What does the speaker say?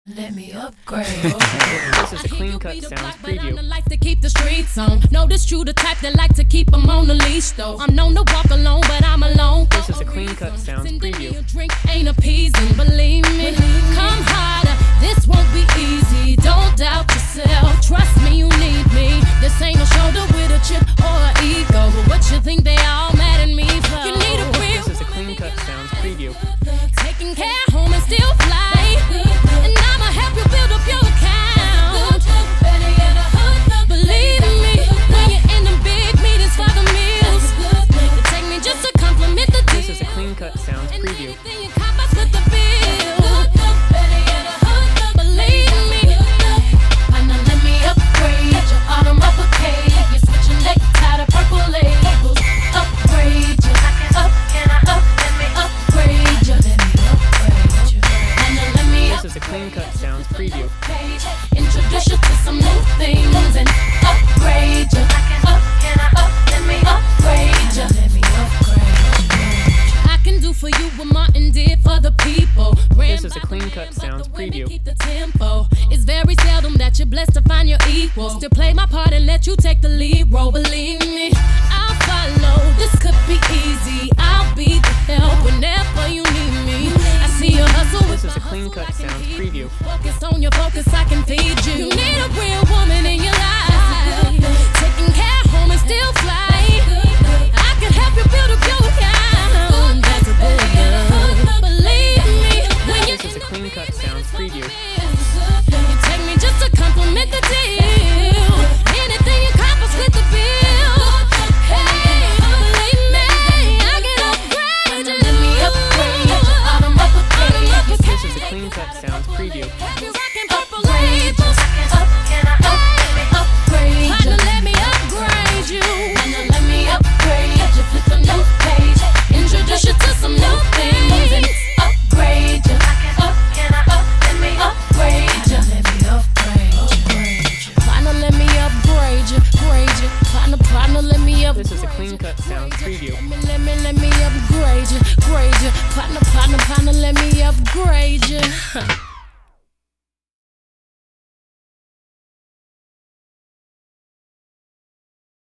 Let me upgrade. This is a Clean Cut Sounds preview. I'm the life to keep the streets on. Know this true, the type that like to keep them on the leash though. I'm known to walk alone, but I'm alone. This is a Clean Cut Sounds preview. Drink ain't appeasing, believe me. Come harder, this won't be easy. Don't doubt yourself, trust me, you need me. This ain't a shoulder with a chip or an ego. But what you think they all mad at me for? You need a real. This is a Clean Cut Sounds preview. Taking care home and still fly. And I'ma help you build up your account. Believe me, when you're in them big meetings for the meals, it take me just to compliment the deal. This is a Clean Cut Sounds preview. Anything you cop, I split the bill. Believe me, and now let me upgrade your autumn uppercase. You're switching necktie to purple labels. Upgrade you, let me upgrade you. Let me upgrade you. And now let me This is a Clean Cut Sounds preview. introduce you to some new things and upgrade you. Let me upgrade you. Let me upgrade you. I can do for you what Martin did for the people. This is a Clean Cut Sounds preview. Keep the tempo. It's very seldom that you're blessed to find your equal. Still play my part and let you take the lead role. Believe me, I'll follow. This could be easy. I'll be the help whenever you need me. I see your hustle. This is a Clean Cut Sounds preview. Focus on your focus, I can feed you. You need a real woman in your life. Taking care home and still fly. I can help you build up your account. That's a good. Believe me, when you This is a Clean Cut Sounds preview. you take me just to compliment the deal. Anything you cop, I split the bill. Hey, believe me, I can upgrade you. Let me upgrade you. This is a Clean Cut Sounds preview. I can upgrade